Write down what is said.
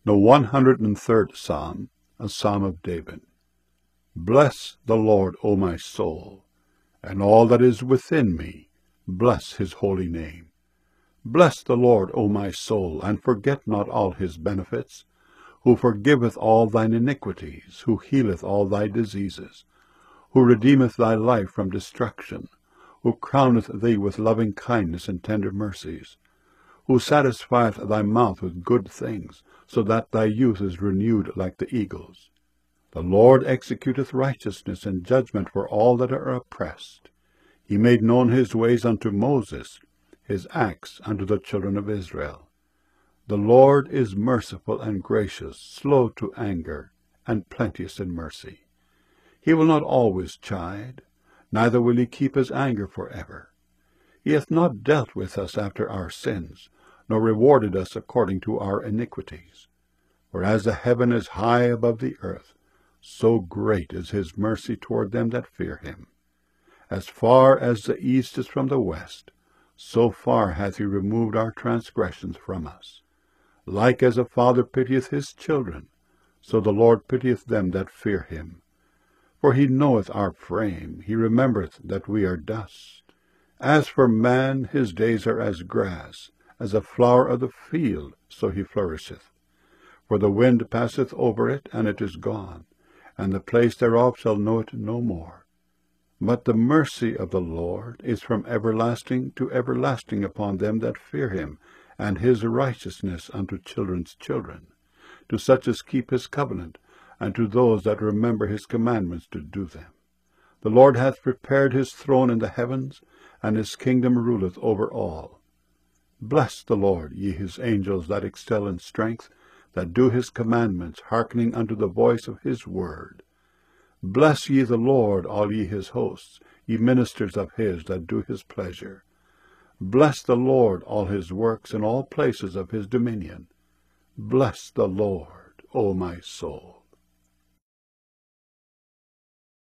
The 103rd Psalm, a Psalm of David. Bless the Lord, O my soul, and all that is within me, bless his holy name. Bless the Lord, O my soul, and forget not all his benefits, who forgiveth all thine iniquities, who healeth all thy diseases, who redeemeth thy life from destruction, who crowneth thee with loving kindness and tender mercies, who satisfieth thy mouth with good things, so that thy youth is renewed like the eagles. The Lord executeth righteousness and judgment for all that are oppressed. He made known his ways unto Moses, his acts unto the children of Israel. The Lord is merciful and gracious, slow to anger, and plenteous in mercy. He will not always chide, neither will he keep his anger forever. He hath not dealt with us after our sins, nor rewarded us according to our iniquities. For as the heaven is high above the earth, so great is his mercy toward them that fear him. As far as the east is from the west, so far hath he removed our transgressions from us. Like as a father pitieth his children, so the Lord pitieth them that fear him. For he knoweth our frame, he remembereth that we are dust. As for man, his days are as grass, as a flower of the field, so he flourisheth. For the wind passeth over it, and it is gone, and the place thereof shall know it no more. But the mercy of the Lord is from everlasting to everlasting upon them that fear him, and his righteousness unto children's children, to such as keep his covenant, and to those that remember his commandments to do them. The Lord hath prepared his throne in the heavens, and his kingdom ruleth over all. Bless the Lord, ye his angels that excel in strength, that do his commandments, hearkening unto the voice of his word. Bless ye the Lord, all ye his hosts, ye ministers of his that do his pleasure. Bless the Lord, all his works, in all places of his dominion. Bless the Lord, O my soul.